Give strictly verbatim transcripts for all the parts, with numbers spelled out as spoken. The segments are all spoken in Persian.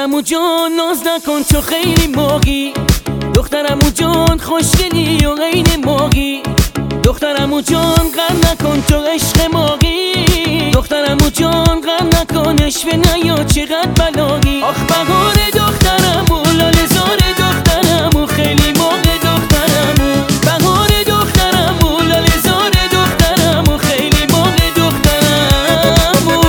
دخترمو جان ناز نکن تو خیلی موقی، دخترمو جان خوشگلی و غین موقی، دخترمو جان غم نکن تو عشق موقی، دخترمو جان غم نکن عشق نیا چقدر بلاغی. آخ بهار دخترمو لاله زار دخترمو خیلی موقع دخترمو، بهار دخترمو لاله زار دخترمو خیلی موقع دخترمو.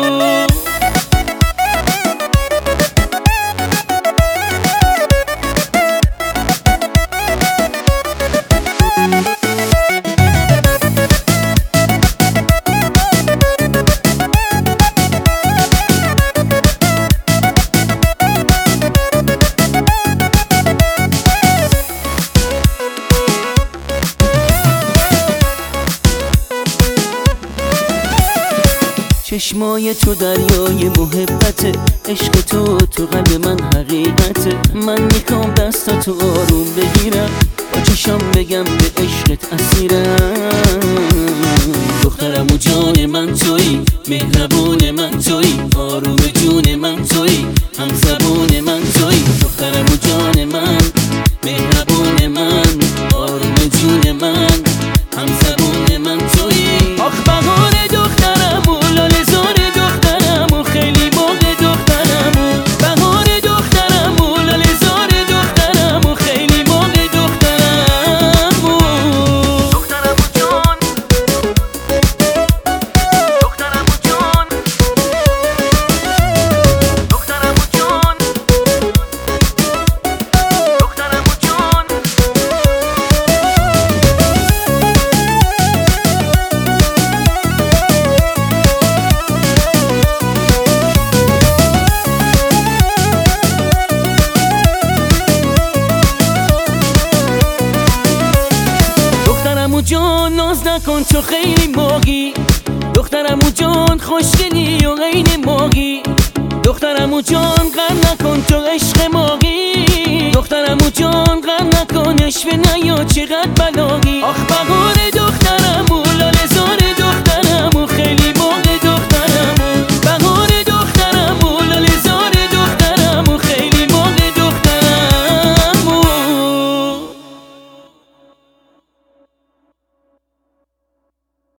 چشمای تو دریای محبته، عشق تو تو قلب من حقیقته. من میخوام دستاتو آروم بگیرم، با چشام بگم به عشقت اسیرم. دخترمو جان من تویی، مهربون من تویی، آروم جون من تویی، هم زبون من تویی. دخترمو جان من، مهربون من، آروم جون من، هم زبون من تویی. آخ بهار دخترمو لاله زار دخترمو خیلی موقع دخترمو، بهار دخترمو لاله زار دخترمو خیلی موقع دخترمو. دخترمو جان، دخترمو جان، دخترمو جان، دخترمو جان. دخترمو جان ناز نکن تو خیلی موقی، دخترمو جان خوشگلی و غین موقی، دخترمو جان غم نکن تو عشق موقی، دخترمو جان غم نکن عشق نیا چقدر بلاغی. آخ بهار